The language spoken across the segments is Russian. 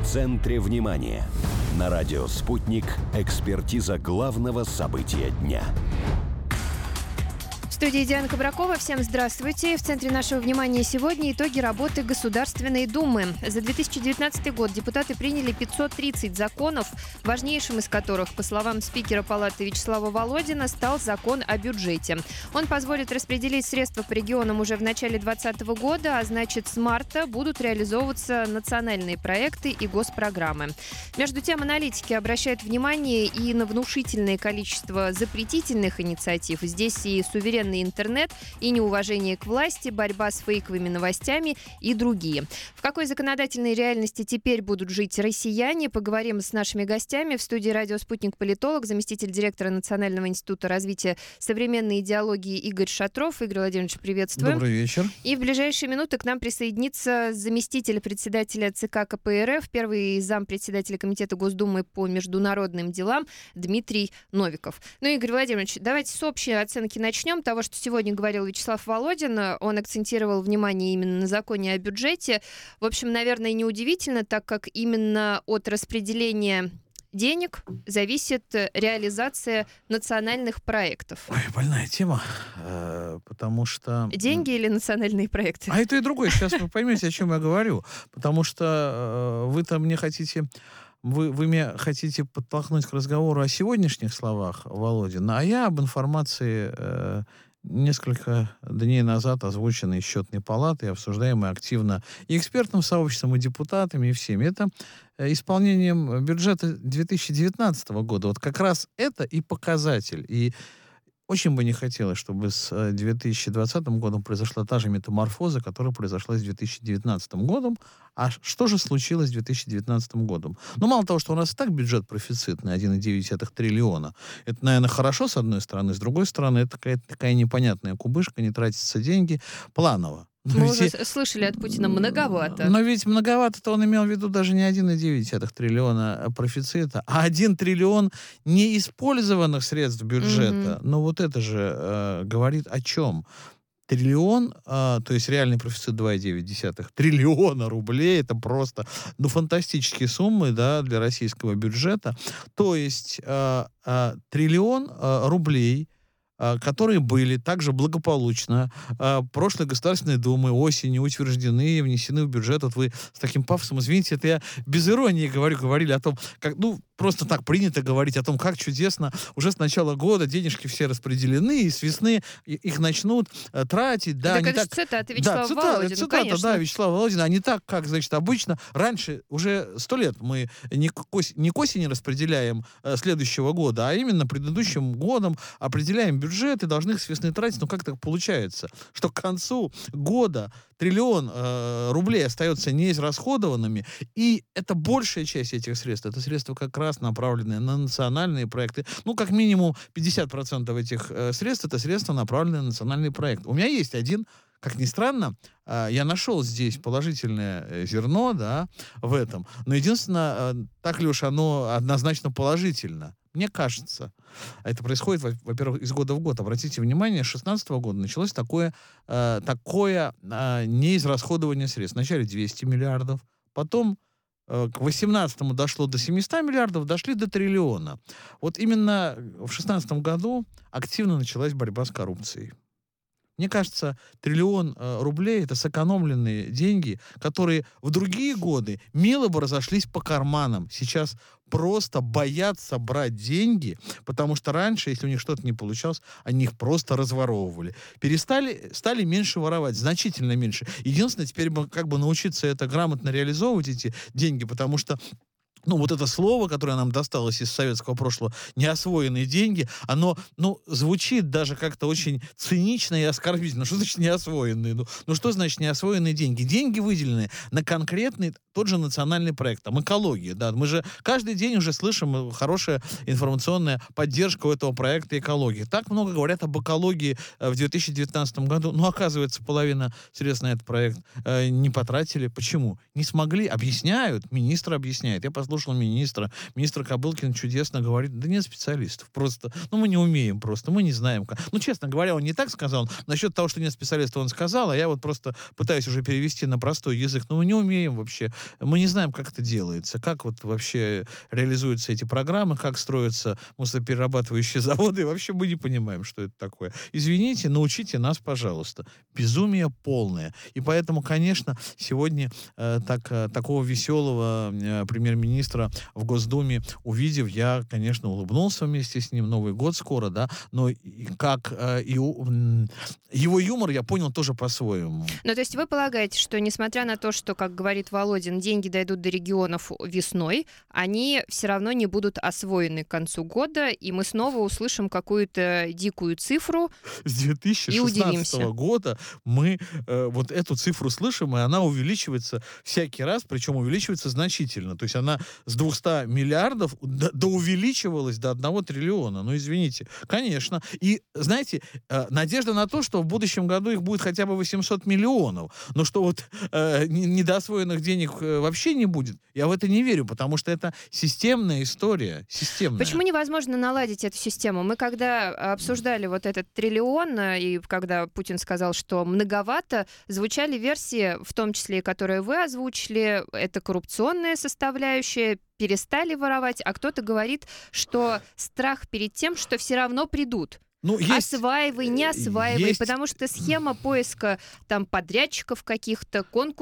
центре внимания. На радио «Спутник» экспертиза главного события дня. В студии Диана Кабракова. Всем здравствуйте. В центре нашего внимания сегодня итоги работы Государственной Думы. За 2019 год депутаты приняли 530 законов, важнейшим из которых, по словам спикера Палаты Вячеслава Володина, стал закон о бюджете. Он позволит распределить средства по регионам уже в начале 2020 года, а значит, с марта будут реализовываться национальные проекты и госпрограммы. Между тем, аналитики обращают внимание и на внушительное количество запретительных инициатив. Здесь и суверенный интернет, и неуважение к власти, борьба с фейковыми новостями и другие. В какой законодательной реальности теперь будут жить россияне? Поговорим с нашими гостями. В студии «Радио Спутник» политолог, заместитель директора Национального института развития современной идеологии Игорь Шатров. Игорь Владимирович, приветствую. Добрый вечер. И в ближайшие минуты к нам присоединится заместитель председателя ЦК КПРФ, первый зампредседателя Комитета Госдумы по международным делам Дмитрий Новиков. Ну, Игорь Владимирович, давайте с общей оценки начнем того, что сегодня говорил Вячеслав Володин. Он акцентировал внимание именно на законе о бюджете. В общем, наверное, неудивительно, так как именно от распределения денег зависит реализация национальных проектов. Ой, больная тема, потому что... Деньги или национальные проекты? А это и другое. Сейчас вы поймете, о чем я говорю. Потому что вы-то мне хотите... Вы меня хотите подтолкнуть к разговору о сегодняшних словах Володина, а я об информации несколько дней назад озвученной счетной палатой, обсуждаемой активно и экспертным сообществом, и депутатами, и всеми. Это исполнением бюджета 2019 года. Вот как раз это и показатель. И очень бы не хотелось, чтобы с 2020 годом произошла та же метаморфоза, которая произошла с 2019 годом. А что же случилось с 2019 годом? Ну, мало того, что у нас и так бюджет профицитный, 1,9 триллиона. Это, наверное, хорошо, с одной стороны. С другой стороны, это такая непонятная кубышка, не тратятся деньги планово. Мы уже слышали от Путина, многовато. Но ведь многовато-то он имел в виду даже не 1,9 триллиона профицита, а 1 триллион неиспользованных средств бюджета. Но вот это же говорит о чем? Триллион, то есть реальный профицит 2,9 триллиона рублей, это просто фантастические суммы, да, для российского бюджета. То есть триллион рублей, которые были также благополучно прошлой Государственной Думы осенью утверждены и внесены в бюджет. Вот вы с таким пафосом, извините, это я без иронии говорили о том, как, просто так принято говорить о том, как чудесно уже с начала года денежки все распределены, и с весны их начнут тратить. Да, это же цитата Вячеслава Володина, цитата, конечно. Да, Вячеслава Володина, а не так, как, значит, обычно. Раньше, уже 100 лет мы не к осени распределяем следующего года, а именно предыдущим годом определяем бюджет и должны их с весны тратить. Но как так получается, что к концу года триллион рублей остается неизрасходованными, и это большая часть этих средств, это средства как раз направленные на национальные проекты. Как минимум 50% этих средств, это средства, направленные на национальный проект. У меня есть один, как ни странно, я нашел здесь положительное зерно, да, в этом. Но единственное, так ли уж оно однозначно положительно? Мне кажется, это происходит, во-первых, из года в год. Обратите внимание, с 2016 года началось такое неизрасходование средств. Вначале 200 миллиардов, потом к 2018 дошло до 700 миллиардов, дошли до триллиона. Вот именно в 2016 году активно началась борьба с коррупцией. Мне кажется, триллион рублей — это сэкономленные деньги, которые в другие годы мило бы разошлись по карманам. Сейчас просто боятся брать деньги, потому что раньше, если у них что-то не получалось, они их просто разворовывали. Стали меньше воровать, значительно меньше. Единственное, теперь бы научиться это грамотно реализовывать, эти деньги, потому что вот это слово, которое нам досталось из советского прошлого, неосвоенные деньги, оно, звучит даже как-то очень цинично и оскорбительно. Что значит неосвоенные? Что значит неосвоенные деньги? Деньги выделены на конкретный тот же национальный проект, там, экология, да. Мы же каждый день уже слышим хорошая информационная поддержка у этого проекта экологии. Так много говорят об экологии в 2019 году, оказывается, половина средств на этот проект не потратили. Почему? Не смогли, объясняют, министр объясняет. Я послушал послушал министра. Министр Кобылкин чудесно говорит, да нет специалистов. Просто, мы не умеем просто, мы не знаем. Честно говоря, он не так сказал. Насчет того, что нет специалистов, он сказал, а я вот просто пытаюсь уже перевести на простой язык. Мы не умеем вообще. Мы не знаем, как это делается, как вот вообще реализуются эти программы, как строятся мусороперерабатывающие заводы. И вообще мы не понимаем, что это такое. Извините, научите нас, пожалуйста. Безумие полное. И поэтому, конечно, сегодня такого веселого премьер-министра в Госдуме увидев, я, конечно, улыбнулся вместе с ним. Новый год скоро, да, но его юмор я понял тоже по-своему. То есть вы полагаете, что несмотря на то, что, как говорит Володин, деньги дойдут до регионов весной, они все равно не будут освоены к концу года, и мы снова услышим какую-то дикую цифру с 2016 года мы вот эту цифру слышим, и она увеличивается всякий раз, причем увеличивается значительно. То есть она с 200 миллиардов увеличивалась до 1 триллиона. Извините. Конечно. И, знаете, надежда на то, что в будущем году их будет хотя бы 800 миллионов. Но что вот недоосвоенных денег вообще не будет, я в это не верю, потому что это системная история. Системная. Почему невозможно наладить эту систему? Мы когда обсуждали вот этот триллион, и когда Путин сказал, что многовато, звучали версии, в том числе и которые вы озвучили, это коррупционная составляющая, перестали воровать, а кто-то говорит, что страх перед тем, что все равно придут. Осваивай, не осваивай, потому что схема поиска там подрядчиков каких-то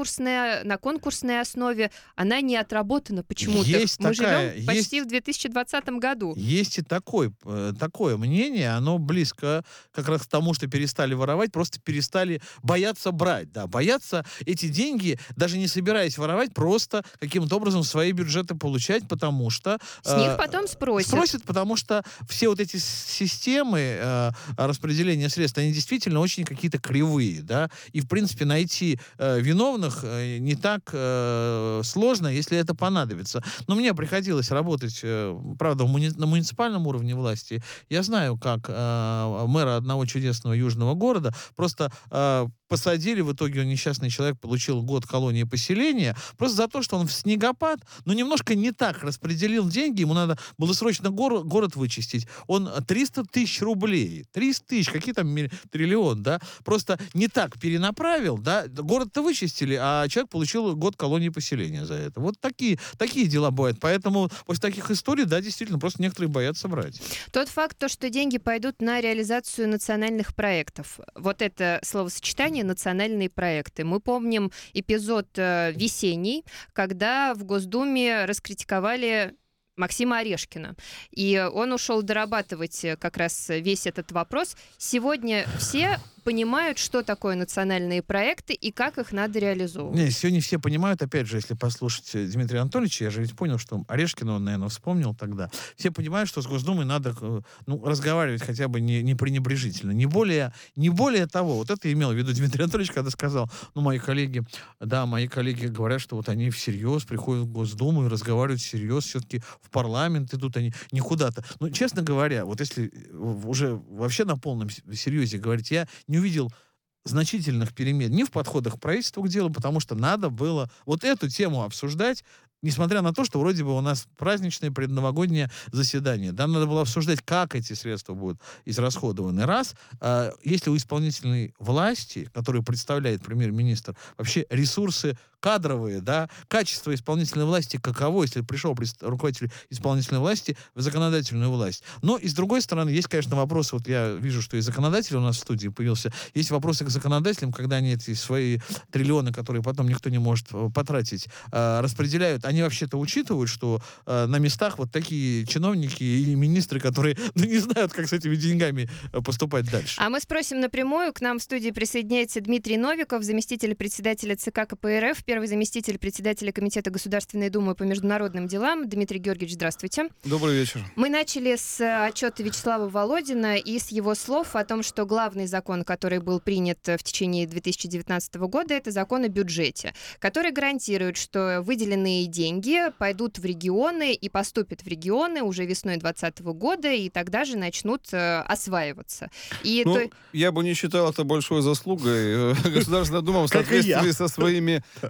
на конкурсной основе, она не отработана почему-то. Мы живем почти в 2020 году. Есть и такое мнение, оно близко как раз к тому, что перестали воровать, просто перестали бояться брать. Да, боятся эти деньги, даже не собираясь воровать, просто каким-то образом в свои бюджеты получать, потому что... С них потом спросят. Спросят, потому что все вот эти системы распределения средств, они действительно очень какие-то кривые, да, и, в принципе, найти виновных не так сложно, если это понадобится. Но мне приходилось работать, правда, на муниципальном уровне власти. Я знаю, как мэра одного чудесного южного города просто посадили, в итоге несчастный человек получил год колонии поселения, просто за то, что он в снегопад, но немножко не так распределил деньги, ему надо было срочно город вычистить. Он 300 тысяч рублей, 300 тысяч, какие там триллион, да, просто не так перенаправил, да, город-то вычистили, а человек получил год колонии поселения за это. Вот такие дела бывают. Поэтому после таких историй, да, действительно, просто некоторые боятся брать. Тот факт, что деньги пойдут на реализацию национальных проектов, вот это словосочетание «национальные проекты». Мы помним эпизод весенний, когда в Госдуме раскритиковали Максима Орешкина. И он ушел дорабатывать как раз весь этот вопрос. Сегодня все понимают, что такое национальные проекты и как их надо реализовывать. Не, сегодня все понимают, опять же, если послушать Дмитрия Анатольевича, я же ведь понял, что Орешкина он, наверное, вспомнил тогда. Все понимают, что с Госдумой надо разговаривать хотя бы не пренебрежительно. Не более того. Вот это имел в виду Дмитрий Анатольевич, когда сказал, мои коллеги говорят, что вот они всерьез приходят в Госдуму и разговаривают всерьез, все-таки в парламент идут, они не куда-то. Честно говоря, вот если уже вообще на полном серьезе говорить, я не увидел значительных перемен ни в подходах правительства к делу, потому что надо было вот эту тему обсуждать, несмотря на то, что вроде бы у нас праздничное предновогоднее заседание. Да, надо было обсуждать, как эти средства будут израсходованы. Раз, если у исполнительной власти, которую представляет премьер-министр, вообще ресурсы кадровые, да, качество исполнительной власти каково, если пришел руководитель исполнительной власти в законодательную власть. Но и с другой стороны, есть, конечно, вопросы, вот я вижу, что и законодатель у нас в студии появился, есть вопросы к законодателям, когда они эти свои триллионы, которые потом никто не может потратить, распределяют, они вообще-то учитывают, что на местах вот такие чиновники и министры, которые не знают, как с этими деньгами поступать дальше. А мы спросим напрямую. К нам в студии присоединяется Дмитрий Новиков, заместитель председателя ЦК КПРФ, первый заместитель председателя Комитета Государственной Думы по международным делам. Дмитрий Георгиевич, здравствуйте. Добрый вечер. Мы начали с отчета Вячеслава Володина и с его слов о том, что главный закон, который был принят в течение 2019 года, это закон о бюджете, который гарантирует, что выделенные деньги пойдут в регионы и поступят в регионы уже весной 2020 года, и тогда же начнут осваиваться. Я бы не считал это большой заслугой. Государственная Дума в соответствии со своими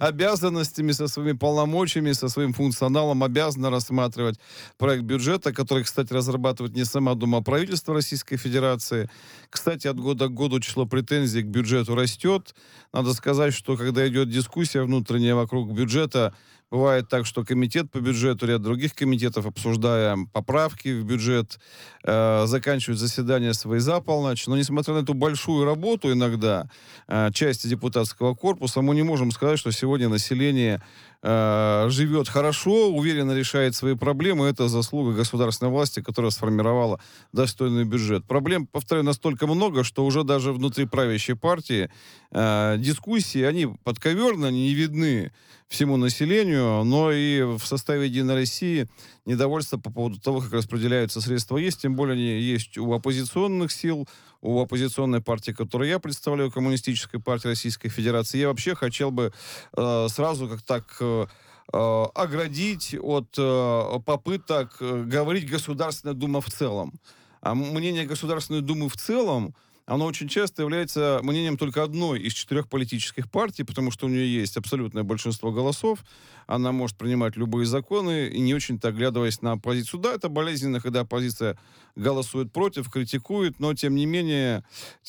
обязанностями, со своими полномочиями, со своим функционалом обязана рассматривать проект бюджета, который, кстати, разрабатывает не сама Дума, а правительство Российской Федерации. Кстати, от года к году число претензий к бюджету растет. Надо сказать, что когда идет дискуссия внутренняя вокруг бюджета, бывает так, что комитет по бюджету, ряд других комитетов, обсуждая поправки в бюджет, заканчивают заседания свои за полночь. Но несмотря на эту большую работу иногда части депутатского корпуса, мы не можем сказать, что сегодня население живет хорошо, уверенно решает свои проблемы. Это заслуга государственной власти, которая сформировала достойный бюджет. Проблем, повторяю, настолько много, что уже даже внутри правящей партии дискуссии, они подковерны, они не видны всему населению, но и в составе «Единой России» недовольство по поводу того, как распределяются средства есть, тем более они есть у оппозиционных сил, у оппозиционной партии, которую я представляю, Коммунистической партии Российской Федерации. Я вообще хотел бы сразу как так оградить от попыток говорить Государственная Дума в целом. А мнение Государственной Думы в целом, оно очень часто является мнением только одной из 4 политических партий, потому что у нее есть абсолютное большинство голосов, она может принимать любые законы, и не очень-то оглядываясь на оппозицию. Да, это болезненно, когда оппозиция голосует против, критикует, но тем не менее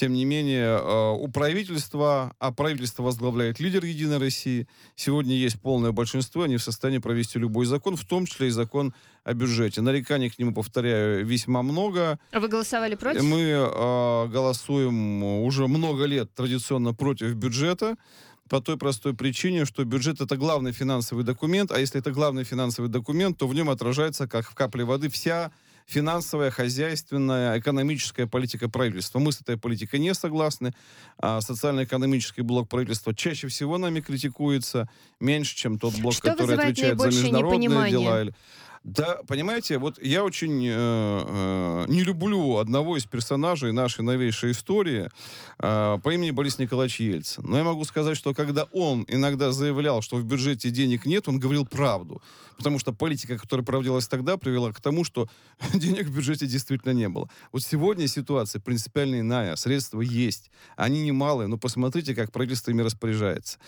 у правительства, а правительство возглавляет лидер «Единой России», сегодня есть полное большинство, они в состоянии провести любой закон, в том числе и закон о бюджете. Нареканий к нему, повторяю, весьма много. А вы голосовали против? Мы голосуем уже много лет традиционно против бюджета, по той простой причине, что бюджет — это главный финансовый документ, а если это главный финансовый документ, то в нем отражается, как в капле воды, вся финансовая, хозяйственная, экономическая политика правительства. Мы с этой политикой не согласны. Социально-экономический блок правительства чаще всего нами критикуется, меньше, чем тот блок, что который отвечает за международные непонимание? дела. Да, понимаете, вот я очень не люблю одного из персонажей нашей новейшей истории по имени Борис Николаевич Ельцин. Но я могу сказать, что когда он иногда заявлял, что в бюджете денег нет, он говорил правду. Потому что политика, которая проводилась тогда, привела к тому, что денег в бюджете действительно не было. Вот сегодня ситуация принципиально иная. Средства есть. Они немалые, но посмотрите, как правительство ими распоряжается.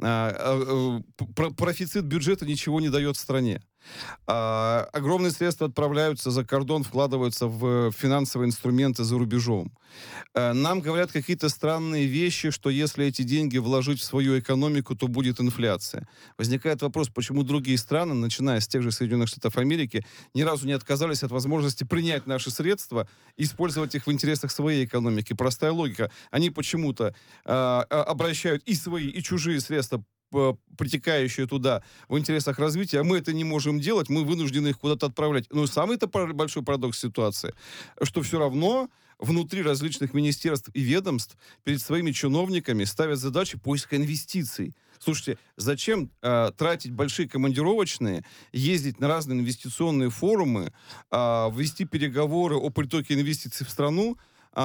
Профицит бюджета ничего не дает стране. Огромные средства отправляются за кордон, вкладываются в финансовые инструменты за рубежом. Нам говорят какие-то странные вещи, что если эти деньги вложить в свою экономику, то будет инфляция. Возникает вопрос, почему другие страны, начиная с тех же Соединенных Штатов Америки, ни разу не отказались от возможности принять наши средства и использовать их в интересах своей экономики. Простая логика. Они почему-то обращают и свои, и чужие средства, притекающие туда в интересах развития, а мы это не можем делать, мы вынуждены их куда-то отправлять. Но самый-то большой парадокс ситуации, что все равно внутри различных министерств и ведомств перед своими чиновниками ставят задачи поиска инвестиций. Слушайте, зачем тратить большие командировочные, ездить на разные инвестиционные форумы, вести переговоры о притоке инвестиций в страну,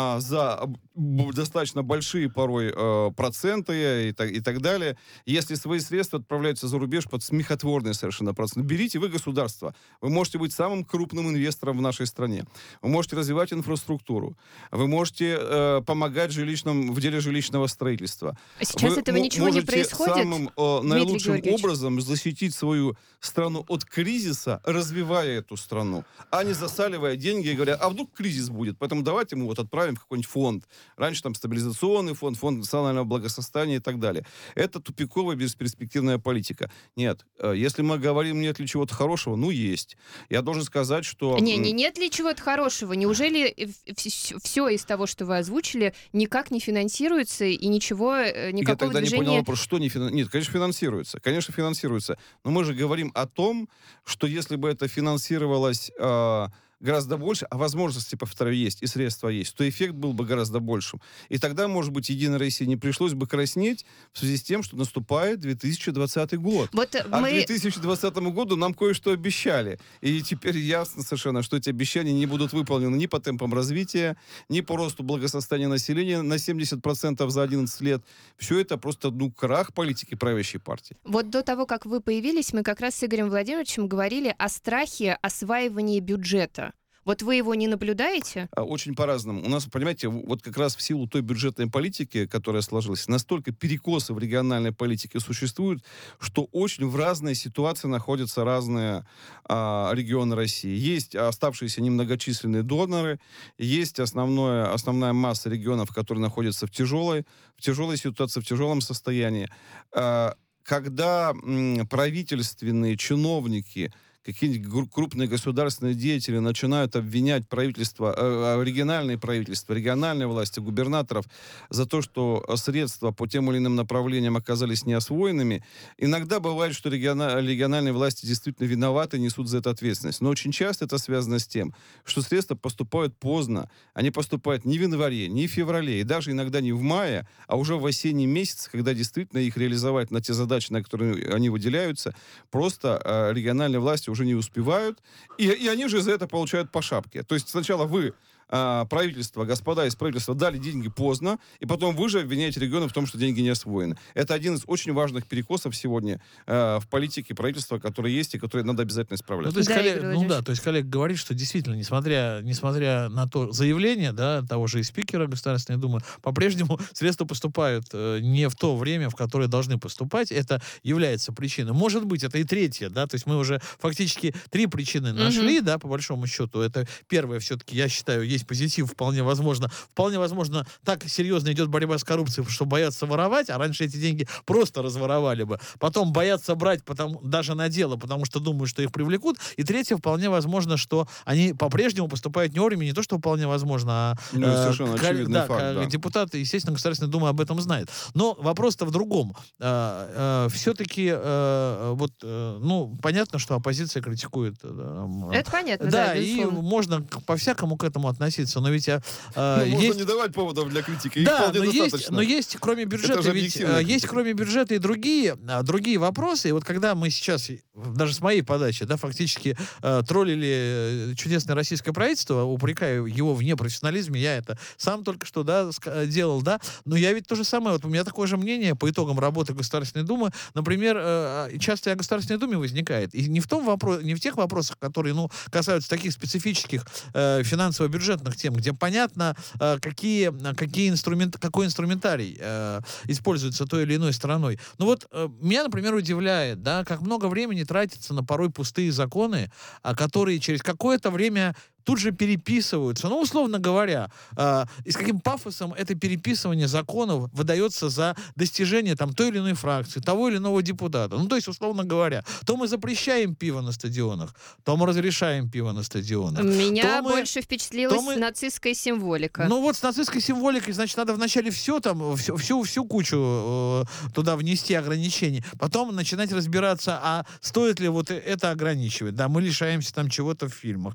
за достаточно большие порой проценты и так далее. Если свои средства отправляются за рубеж под смехотворные совершенно проценты, берите вы государство. Вы можете быть самым крупным инвестором в нашей стране. Вы можете развивать инфраструктуру. Вы можете помогать в деле жилищного строительства. А сейчас этого ничего не происходит? Самым наилучшим образом защитить свою страну от кризиса, развивая эту страну, а не засаливая деньги и говоря, а вдруг кризис будет, поэтому давайте мы отправим в какой-нибудь фонд. Раньше там стабилизационный фонд, фонд национального благосостояния и так далее. Это тупиковая, бесперспективная политика. Нет. Если мы говорим, нет ли чего-то хорошего, есть. Я должен сказать, что... Нет ли чего-то хорошего? Неужели все из того, что вы озвучили, никак не финансируется и никакого движения... Я тогда не понял вопрос, что не финансируется. Нет, конечно, финансируется. Конечно, финансируется. Но мы же говорим о том, что если бы это финансировалось... гораздо больше, а возможности, повторяю, есть, и средства есть, то эффект был бы гораздо большим. И тогда, может быть, Единой России не пришлось бы краснеть в связи с тем, что наступает 2020 год. К 2020 году нам кое-что обещали. И теперь ясно совершенно, что эти обещания не будут выполнены ни по темпам развития, ни по росту благосостояния населения на 70% за 11 лет. Все это просто, крах политики правящей партии. Вот до того, как вы появились, мы как раз с Игорем Владимировичем говорили о страхе осваивания бюджета. Вот вы его не наблюдаете? Очень по-разному. У нас, понимаете, вот как раз в силу той бюджетной политики, которая сложилась, настолько перекосы в региональной политике существуют, что очень в разной ситуации находятся разные регионы России. Есть оставшиеся немногочисленные доноры, есть основная масса регионов, которые находятся в тяжелой ситуации, в тяжелом состоянии. Когда правительственные чиновники, какие-нибудь крупные государственные деятели начинают обвинять региональные правительства, региональные власти, губернаторов за то, что средства по тем или иным направлениям оказались неосвоенными, иногда бывает, что региональные власти действительно виноваты, несут за это ответственность. Но очень часто это связано с тем, что средства поступают поздно. Они поступают не в январе, не в феврале, и даже иногда не в мае, а уже в осенний месяц, когда действительно их реализовать на те задачи, на которые они выделяются, просто региональные власти уже не успевают, и они же за это получают по шапке. То есть сначала вы, правительство, господа из правительства, дали деньги поздно, и потом вы же обвиняете регионы в том, что деньги не освоены. Это один из очень важных перекосов сегодня в политике правительства, которые есть и которые надо обязательно исправлять. То есть коллега говорит, что действительно, несмотря на то заявление, да, того же и спикера Государственной Думы, по-прежнему средства поступают не в то время, в которое должны поступать. Это является причиной. Может быть, это и третья, да, то есть мы уже фактически 3 причины нашли, да, по большому счету. Это первое, все-таки, я считаю, есть позитив, вполне возможно, так серьезно идет борьба с коррупцией, что боятся воровать, а раньше эти деньги просто разворовали бы. Потом боятся брать даже на дело, потому что думают, что их привлекут. И третье, вполне возможно, что они по-прежнему поступают не вовремя, не то, что вполне возможно, совершенно очевидный факт, да. Депутаты, естественно, Государственная Дума об этом знает. Но вопрос-то в другом. Все-таки, понятно, что оппозиция критикует. Это понятно, да, безусловно. и можно по-всякому к этому относиться, но ведь можно не давать поводов для критики, да, но есть кроме бюджета, есть кроме бюджета и другие вопросы. И вот когда мы сейчас, даже с моей подачи, да, фактически троллили чудесное российское правительство, упрекаю его в непрофессионализме, я это сам только что, да, делал, да, но я ведь то же самое, вот у меня такое же мнение по итогам работы Государственной Думы, например, часто о Государственной Думе возникает, и не в тех вопросах, которые, касаются таких специфических финансово-бюджетных тем, где понятно, какой инструментарий используется той или иной стороной. Но вот меня, например, удивляет, да, как много времени тратится на порой пустые законы, которые через какое-то время тут же переписываются. Условно говоря, и с каким пафосом это переписывание законов выдается за достижение той или иной фракции, того или иного депутата. То есть, условно говоря, то мы запрещаем пиво на стадионах, то мы разрешаем пиво на стадионах. Меня больше впечатлилась нацистская символика. С нацистской символикой, значит, надо вначале всю кучу туда внести ограничений, потом начинать разбираться, а стоит ли вот это ограничивать. Да, мы лишаемся чего-то в фильмах.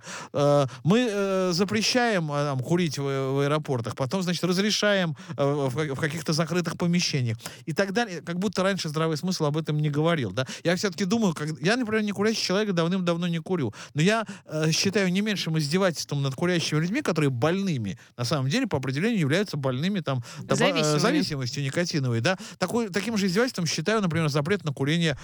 Мы запрещаем курить в аэропортах, потом, значит, разрешаем в каких-то закрытых помещениях и так далее. Как будто раньше здравый смысл об этом не говорил. Да? Я все-таки думаю, я, например, не курящий человек, давным-давно не курю, но я считаю не меньшим издевательством над курящими людьми, которые больными, на самом деле, по определению являются больными зависимостью никотиновой. Да? Таким же издевательством считаю, например, запрет на курение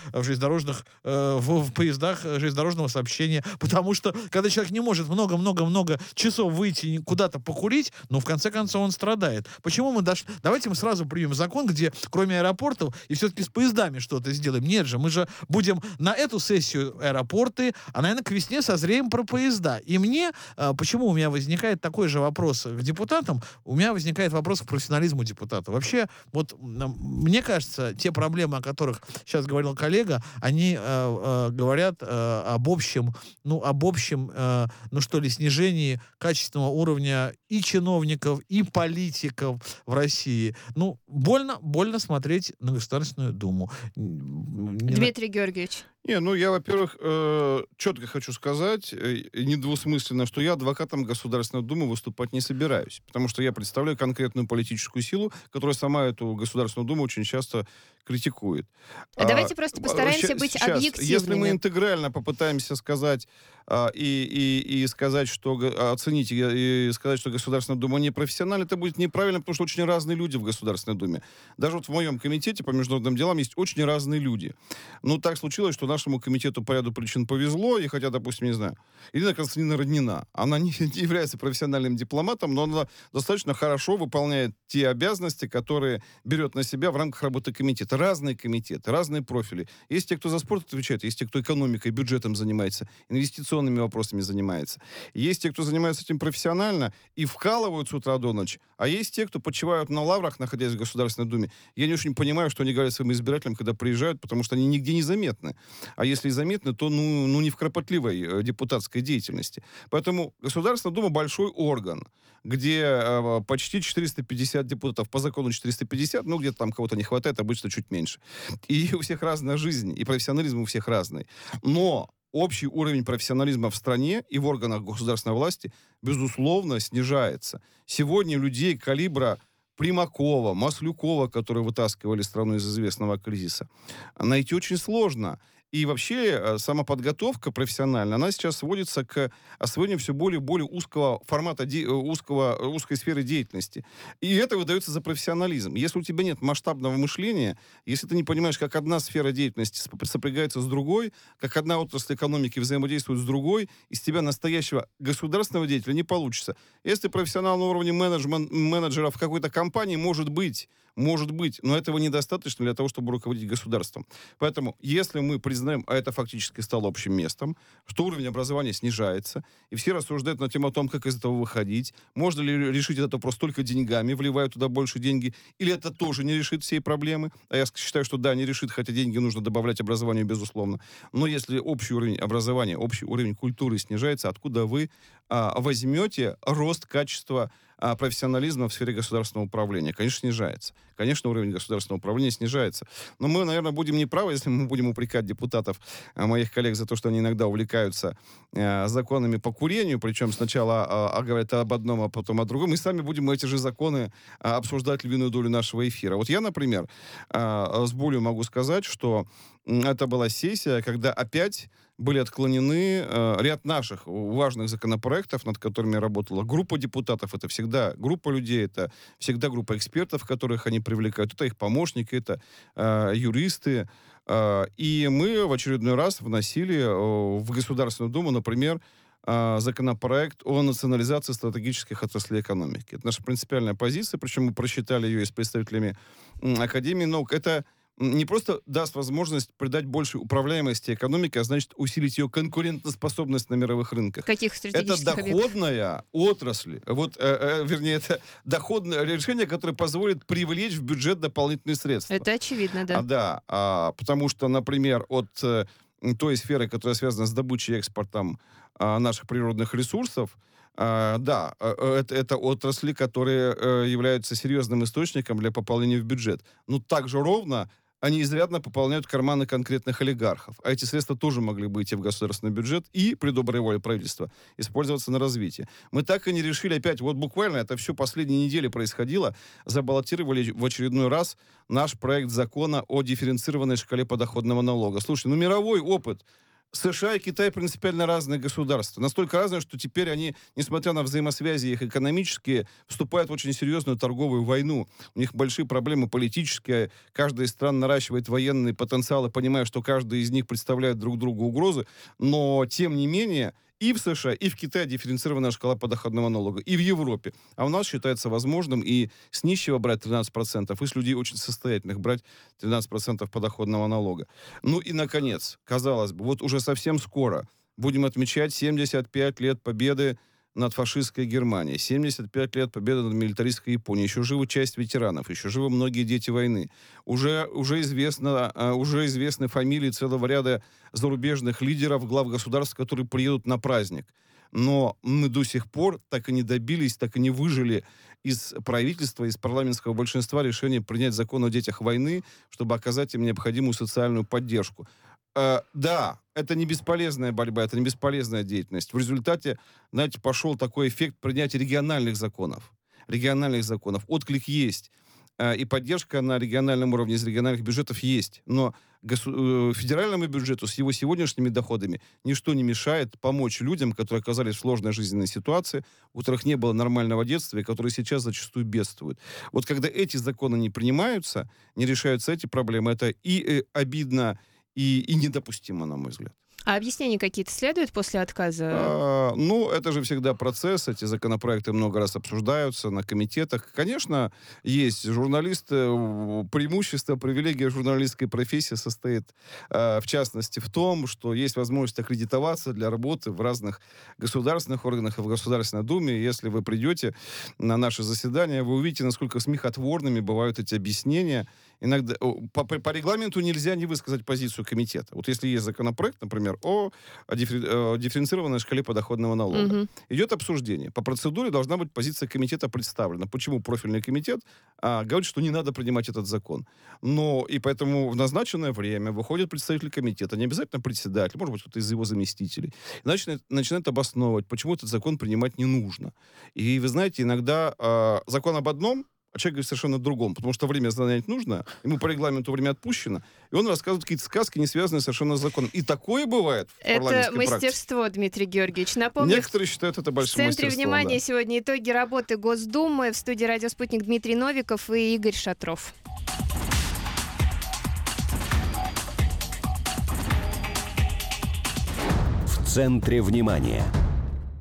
в поездах железнодорожного сообщения, потому что, когда человек не может много часов выйти куда-то покурить, в конце концов он страдает. Почему давайте мы сразу примем закон, где кроме аэропортов и все-таки с поездами что-то сделаем. Нет же, мы же будем на эту сессию аэропорты, а, наверное, к весне созреем про поезда. И почему у меня возникает такой же вопрос к депутатам, у меня возникает вопрос к профессионализму депутата. Вообще, мне кажется, те проблемы, о которых сейчас говорил коллега, они говорят об общем, снижении качественного уровня и чиновников, и политиков в России. Больно смотреть на Государственную Думу. Дмитрий Георгиевич. Я, во-первых, четко хочу сказать, недвусмысленно, что я адвокатом Государственной Думы выступать не собираюсь, потому что я представляю конкретную политическую силу, которая сама эту Государственную Думу очень часто критикует. Давайте просто постараемся быть объективными. Если мы интегрально попытаемся сказать и сказать, что оценить и сказать, что Государственная Дума не профессиональна, это будет неправильно, потому что очень разные люди в Государственной Думе. Даже в моем комитете по международным делам есть очень разные люди. Так случилось, что нашему комитету по ряду причин повезло, и хотя, допустим, не знаю, Ирина Константиновна Роднина, она не является профессиональным дипломатом, но она достаточно хорошо выполняет те обязанности, которые берет на себя в рамках работы комитета. Разные комитеты, разные профили. Есть те, кто за спорт отвечает, есть те, кто экономикой, бюджетом занимается, инвестиционными вопросами занимается. Есть те, кто занимается этим профессионально и вкалывают с утра до ночи, а есть те, кто почивают на лаврах, находясь в Государственной Думе. Я не очень понимаю, что они говорят своим избирателям, когда приезжают, потому что они нигде не заметны. А если и заметны, то не в кропотливой депутатской деятельности. Поэтому Государственная Дума большой орган, где почти 450 депутатов, по закону 450, ну где-то там кого-то не хватает, обычно чуть меньше. И у всех разная жизнь, и профессионализм у всех разный. Но общий уровень профессионализма в стране и в органах государственной власти, безусловно, снижается. Сегодня людей калибра Примакова, Маслюкова, которые вытаскивали страну из известного кризиса, найти очень сложно. И вообще самоподготовка профессиональная, она сейчас сводится к освоению все более и более узкого формата, узкой сферы деятельности. И это выдается за профессионализм. Если у тебя нет масштабного мышления, если ты не понимаешь, как одна сфера деятельности сопрягается с другой, как одна отрасль экономики взаимодействует с другой, из тебя настоящего государственного деятеля не получится. Если профессионал на уровне менеджера в какой-то компании, может быть, но этого недостаточно для того, чтобы руководить государством. Поэтому, если мы признаем, а это фактически стало общим местом, что уровень образования снижается, и все рассуждают на тему о том, как из этого выходить, можно ли решить этот вопрос только деньгами, вливая туда больше деньги, или это тоже не решит всей проблемы. А я считаю, что да, не решит, хотя деньги нужно добавлять образованию, безусловно. Но если общий уровень образования, общий уровень культуры снижается, откуда вы возьмете рост качества профессионализма в сфере государственного управления? Конечно, снижается. Конечно, уровень государственного управления снижается. Но мы, наверное, будем неправы, если мы будем упрекать депутатов, моих коллег, за то, что они иногда увлекаются законами по курению, причем сначала говорят об одном, а потом о другом, и сами будем эти же законы обсуждать львиную долю нашего эфира. Вот я, например, с болью могу сказать, что это была сессия, когда опять были отклонены ряд наших важных законопроектов, над которыми работала группа депутатов. Это всегда группа людей, это всегда группа экспертов, которых они привлекают. Это их помощники, это юристы. И мы в очередной раз вносили в Государственную Думу, например, законопроект о национализации стратегических отраслей экономики. Это наша принципиальная позиция, причем мы просчитали ее и с представителями Академии наук. Это не просто даст возможность придать больше управляемости экономике, а значит усилить ее конкурентоспособность на мировых рынках. Каких стратегических Это доходная отрасль. Вернее, это доходное решение, которое позволит привлечь в бюджет дополнительные средства. Это очевидно, да. Потому что, например, от той сферы, которая связана с добычей и экспортом наших природных ресурсов, это отрасли, которые являются серьезным источником для пополнения в бюджет. Но также ровно они изрядно пополняют карманы конкретных олигархов. А эти средства тоже могли бы идти в государственный бюджет и, при доброй воле правительства, использоваться на развитие. Мы так и не решили опять, вот буквально это все последние недели происходило, забаллотировали в очередной раз наш проект закона о дифференцированной шкале подоходного налога. Слушайте, мировой опыт. США и Китай принципиально разные государства. Настолько разные, что теперь они, несмотря на взаимосвязи их экономические, вступают в очень серьезную торговую войну. У них большие проблемы политические. Каждая из стран наращивает военные потенциалы, понимая, что каждый из них представляет друг другу угрозы. Но, тем не менее, и в США, и в Китае дифференцированная шкала подоходного налога, и в Европе. А у нас считается возможным и с нищего брать 13%, и с людей очень состоятельных брать 13% подоходного налога. Ну и, наконец, казалось бы, вот уже совсем скоро будем отмечать 75 лет победы над фашистской Германией, 75 лет победы над милитаристской Японией. Еще живы часть ветеранов, еще живы многие дети войны. Уже известны фамилии целого ряда зарубежных лидеров, глав государств, которые приедут на праздник. Но мы до сих пор так и не добились, так и не выжили из правительства, из парламентского большинства решение принять закон о детях войны, чтобы оказать им необходимую социальную поддержку. Да, это не бесполезная борьба, это не бесполезная деятельность. В результате, знаете, пошел такой эффект принятия региональных законов. Отклик есть. И поддержка на региональном уровне из региональных бюджетов есть. Но федеральному бюджету с его сегодняшними доходами ничто не мешает помочь людям, которые оказались в сложной жизненной ситуации, у которых не было нормального детства и которые сейчас зачастую бедствуют. Вот когда эти законы не принимаются, не решаются эти проблемы, это и обидно, и недопустимо, на мой взгляд. А объяснения какие-то следуют после отказа? Ну, это же всегда процесс. Эти законопроекты много раз обсуждаются на комитетах. Конечно, есть журналисты. Преимущество, привилегия журналистской профессии состоит, в частности, в том, что есть возможность аккредитоваться для работы в разных государственных органах и в Государственной Думе. Если вы придете на наше заседание, вы увидите, насколько смехотворными бывают эти объяснения. Иногда по регламенту нельзя не высказать позицию комитета. Вот если есть законопроект, например, о дифференцированной шкале подоходного налога. Идет обсуждение. По процедуре должна быть позиция комитета представлена. Почему профильный комитет говорит, что не надо принимать этот закон. Но и поэтому в назначенное время выходит представитель комитета, не обязательно председатель, может быть, кто-то из его заместителей, и начинает обосновывать, почему этот закон принимать не нужно. И вы знаете, иногда закон об одном, а человек говорит совершенно другом, потому что время занять нужно, ему по регламенту время отпущено, и он рассказывает какие-то сказки, не связанные совершенно с законом. И такое бывает в парламентской практике. Это мастерство, Дмитрий Георгиевич. Напомню, некоторые считают это большим мастерством. В центре внимания сегодня итоги работы Госдумы. В студии «Радио Спутник» Дмитрий Новиков и Игорь Шатров. В центре внимания.